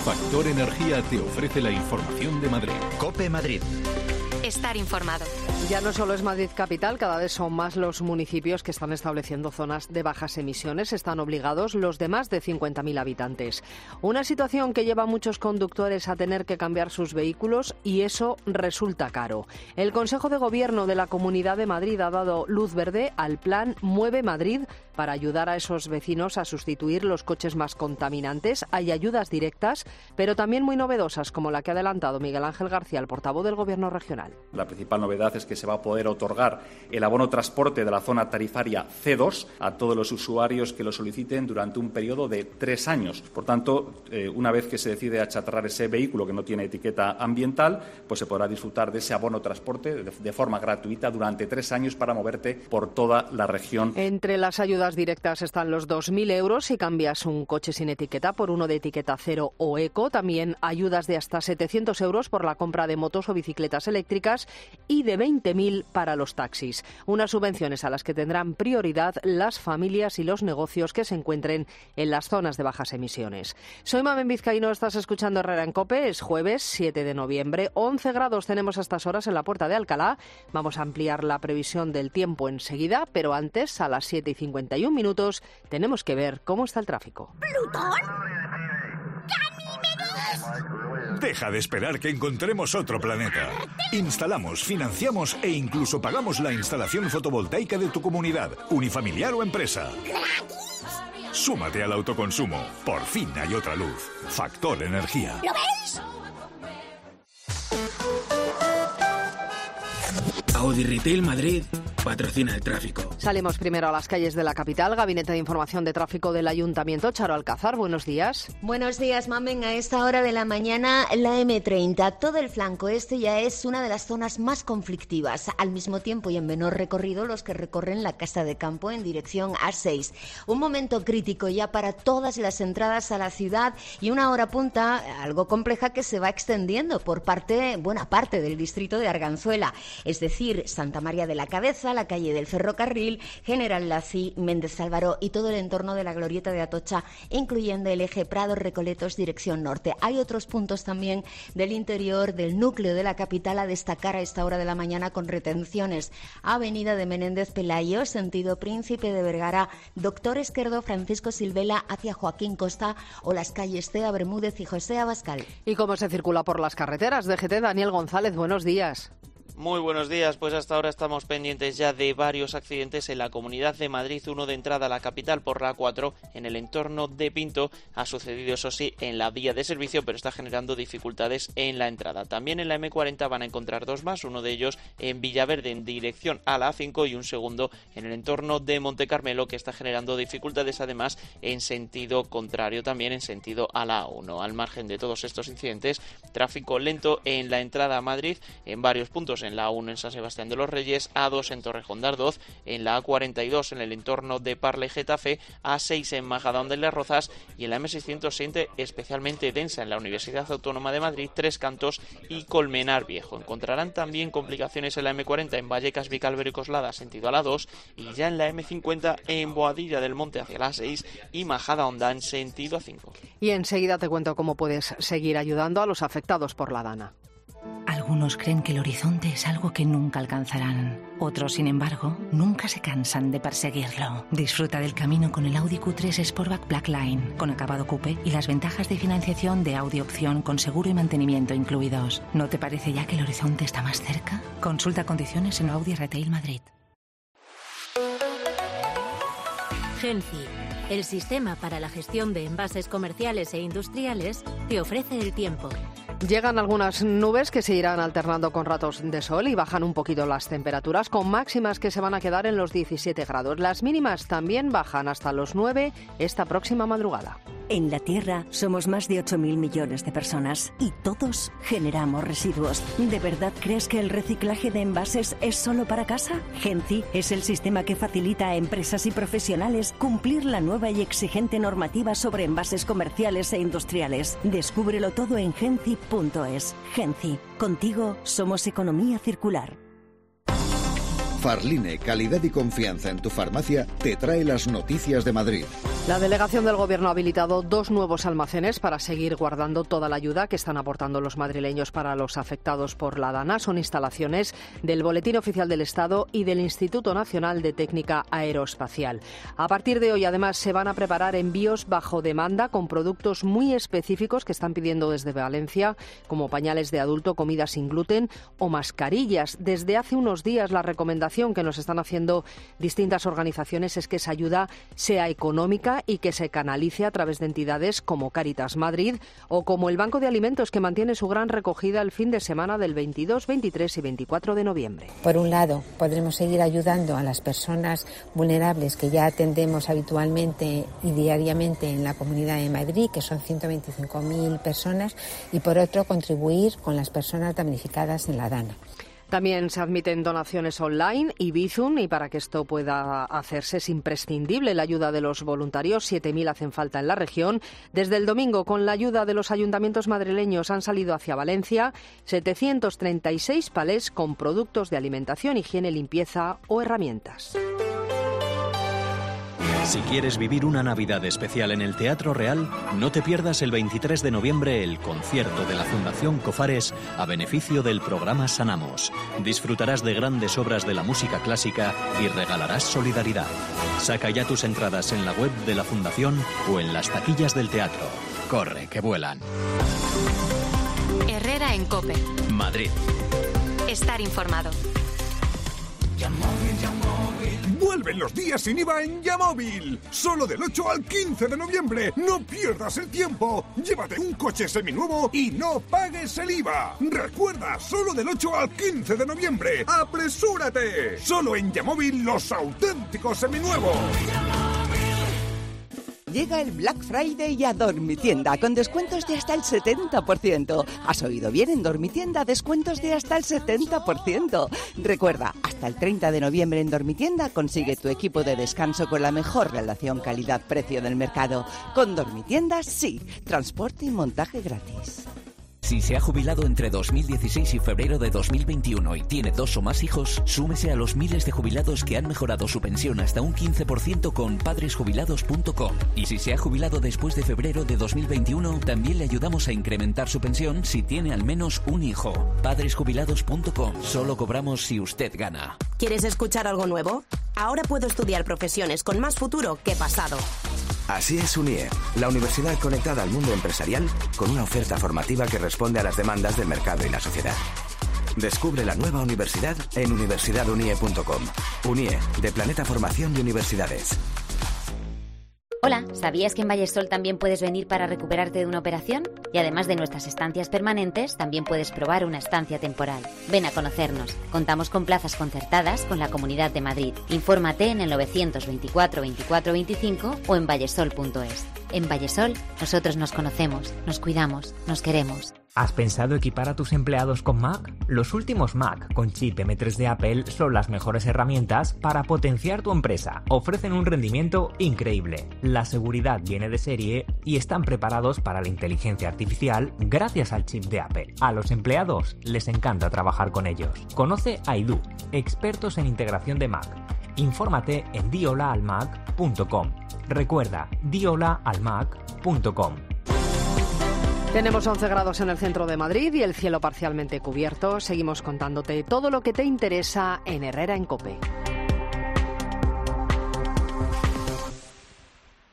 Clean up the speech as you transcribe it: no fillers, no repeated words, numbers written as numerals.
Factor Energía te ofrece la información de Madrid. COPE Madrid. Estar informado. Ya no solo es Madrid capital, cada vez son más los municipios que están estableciendo zonas de bajas emisiones. Están obligados los de más de 50.000 habitantes. Una situación que lleva a muchos conductores a tener que cambiar sus vehículos y eso resulta caro. El Consejo de Gobierno de la Comunidad de Madrid ha dado luz verde al plan Mueve Madrid para ayudar a esos vecinos a sustituir los coches más contaminantes. Hay ayudas directas, pero también muy novedosas, como la que ha adelantado Miguel Ángel García, el portavoz del Gobierno regional. La principal novedad es que se va a poder otorgar el abono transporte de la zona tarifaria C2 a todos los usuarios que lo soliciten durante un periodo de 3 años. Por tanto, una vez que se decide achatarrar ese vehículo que no tiene etiqueta ambiental, pues se podrá disfrutar de ese abono transporte de forma gratuita durante 3 años para moverte por toda la región. Entre las ayudas directas están los 2.000 euros si cambias un coche sin etiqueta por uno de etiqueta cero o eco. También ayudas de hasta 700 euros por la compra de motos o bicicletas eléctricas y de 20.000 para los taxis. Unas subvenciones a las que tendrán prioridad las familias y los negocios que se encuentren en las zonas de bajas emisiones. Soy Mamen Vizcaíno, estás escuchando Herrera en COPE. Es jueves 7 de noviembre. 11 grados tenemos a estas horas en la Puerta de Alcalá. Vamos a ampliar la previsión del tiempo enseguida, pero antes, a las 7:51 minutos, tenemos que ver cómo está el tráfico. ¿Plutón? Deja de esperar que encontremos otro planeta. Instalamos, financiamos e incluso pagamos la instalación fotovoltaica de tu comunidad, unifamiliar o empresa. Súmate al autoconsumo. Por fin hay otra luz. Factor Energía. ¿Lo veis? Audi Retail Madrid patrocina el tráfico. Salimos primero a las calles de la capital. Gabinete de Información de Tráfico del Ayuntamiento. Charo Alcázar, buenos días. Buenos días, Mamen. A esta hora de la mañana, la M30, todo el flanco este ya es una de las zonas más conflictivas. Al mismo tiempo y en menor recorrido, los que recorren la Casa de Campo en dirección A6. Un momento crítico ya para todas las entradas a la ciudad y una hora punta algo compleja que se va extendiendo por buena parte del distrito de Arganzuela. Es decir, Santa María de la Cabeza, la calle del Ferrocarril, General Lací, Méndez Álvaro y todo el entorno de la Glorieta de Atocha, incluyendo el eje Prado-Recoletos dirección norte. Hay otros puntos también del interior del núcleo de la capital a destacar a esta hora de la mañana con retenciones. Avenida de Menéndez Pelayo, sentido Príncipe de Vergara, Doctor Esquerdo, Francisco Silvela hacia Joaquín Costa o las calles Cea Bermúdez y José Abascal. ¿Y cómo se circula por las carreteras? DGT, Daniel González, buenos días. Muy buenos días, pues hasta ahora estamos pendientes ya de varios accidentes en la Comunidad de Madrid, uno de entrada a la capital por la A4 en el entorno de Pinto, ha sucedido eso sí en la vía de servicio, pero está generando dificultades en la entrada. También en la M40 van a encontrar dos más, uno de ellos en Villaverde en dirección a la A5 y un segundo en el entorno de Monte Carmelo que está generando dificultades además en sentido contrario, también en sentido a la A1. Al margen de todos estos incidentes, tráfico lento en la entrada a Madrid en varios puntos, en la A1 en San Sebastián de los Reyes, A2 en Torrejón de Ardoz, en la A42 en el entorno de Parla y Getafe, A6 en Majadahonda de las Rozas y en la M600 siente especialmente densa en la Universidad Autónoma de Madrid, Tres Cantos y Colmenar Viejo. Encontrarán también complicaciones en la M40 en Vallecas, Vicálvaro y Coslada, sentido a la 2, y ya en la M50 en Boadilla del Monte hacia la 6 y Majadahonda en sentido A5. Y enseguida te cuento cómo puedes seguir ayudando a los afectados por la Dana. Algunos creen que el horizonte es algo que nunca alcanzarán. Otros, sin embargo, nunca se cansan de perseguirlo. Disfruta del camino con el Audi Q3 Sportback Blackline, con acabado coupé y las ventajas de financiación de Audi Opción con seguro y mantenimiento incluidos. ¿No te parece ya que el horizonte está más cerca? Consulta condiciones en Audi Retail Madrid. Genci, el sistema para la gestión de envases comerciales e industriales, te ofrece el tiempo. Llegan algunas nubes que se irán alternando con ratos de sol y bajan un poquito las temperaturas, con máximas que se van a quedar en los 17 grados. Las mínimas también bajan hasta los 9 esta próxima madrugada. En la Tierra somos más de 8.000 millones de personas y todos generamos residuos. ¿De verdad crees que el reciclaje de envases es solo para casa? Genci es el sistema que facilita a empresas y profesionales cumplir la nueva y exigente normativa sobre envases comerciales e industriales. Descúbrelo todo en genci.es. Genci, contigo somos economía circular. Farline, calidad y confianza en tu farmacia, te trae las noticias de Madrid. La delegación del Gobierno ha habilitado 2 nuevos almacenes para seguir guardando toda la ayuda que están aportando los madrileños para los afectados por la DANA. Son instalaciones del Boletín Oficial del Estado y del Instituto Nacional de Técnica Aeroespacial. A partir de hoy, además, se van a preparar envíos bajo demanda con productos muy específicos que están pidiendo desde Valencia, como pañales de adulto, comida sin gluten o mascarillas. Desde hace unos días, la recomendación que nos están haciendo distintas organizaciones es que esa ayuda sea económica y que se canalice a través de entidades como Cáritas Madrid o como el Banco de Alimentos, que mantiene su gran recogida el fin de semana del 22, 23 y 24 de noviembre. Por un lado, podremos seguir ayudando a las personas vulnerables que ya atendemos habitualmente y diariamente en la Comunidad de Madrid, que son 125.000 personas, y por otro, contribuir con las personas damnificadas en la DANA. También se admiten donaciones online y Bizum, y para que esto pueda hacerse es imprescindible la ayuda de los voluntarios. 7.000 hacen falta en la región. Desde el domingo, con la ayuda de los ayuntamientos madrileños, han salido hacia Valencia 736 palés con productos de alimentación, higiene, limpieza o herramientas. Si quieres vivir una Navidad especial en el Teatro Real, no te pierdas el 23 de noviembre el concierto de la Fundación Cofares a beneficio del programa Sanamos. Disfrutarás de grandes obras de la música clásica y regalarás solidaridad. Saca ya tus entradas en la web de la Fundación o en las taquillas del teatro. Corre, que vuelan. Herrera en COPE. Madrid. Estar informado. Vuelven los días sin IVA en Yamóvil. Solo del 8 al 15 de noviembre. No pierdas el tiempo. Llévate un coche seminuevo y no pagues el IVA. Recuerda, solo del 8 al 15 de noviembre. ¡Apresúrate! Solo en Yamóvil, los auténticos seminuevos. Llega el Black Friday a Dormitienda con descuentos de hasta el 70%. ¿Has oído bien? En Dormitienda, descuentos de hasta el 70%. Recuerda, hasta el 30 de noviembre en Dormitienda consigue tu equipo de descanso con la mejor relación calidad-precio del mercado. Con Dormitienda, sí. Transporte y montaje gratis. Si se ha jubilado entre 2016 y febrero de 2021 y tiene 2 o más hijos, súmese a los miles de jubilados que han mejorado su pensión hasta un 15% con padresjubilados.com. Y si se ha jubilado después de febrero de 2021, también le ayudamos a incrementar su pensión si tiene al menos un hijo. Padresjubilados.com. Solo cobramos si usted gana. ¿Quieres escuchar algo nuevo? Ahora puedo estudiar profesiones con más futuro que pasado. Así es UNIE, la universidad conectada al mundo empresarial con una oferta formativa que responde a las demandas del mercado y la sociedad. Descubre la nueva universidad en universidadunie.com. UNIE, de Planeta Formación y Universidades. Hola, ¿sabías que en Vallesol también puedes venir para recuperarte de una operación? Y además de nuestras estancias permanentes, también puedes probar una estancia temporal. Ven a conocernos. Contamos con plazas concertadas con la Comunidad de Madrid. Infórmate en el 924 24 25 o en vallesol.es. En Vallesol, nosotros nos conocemos, nos cuidamos, nos queremos. ¿Has pensado equipar a tus empleados con Mac? Los últimos Mac con chip M3 de Apple son las mejores herramientas para potenciar tu empresa. Ofrecen un rendimiento increíble. La seguridad viene de serie y están preparados para la inteligencia artificial gracias al chip de Apple. A los empleados les encanta trabajar con ellos. Conoce a Idu, expertos en integración de Mac. Infórmate en diolaalmac.com. Recuerda, diolaalmac.com. Tenemos 11 grados en el centro de Madrid y el cielo parcialmente cubierto. Seguimos contándote todo lo que te interesa en Herrera en COPE.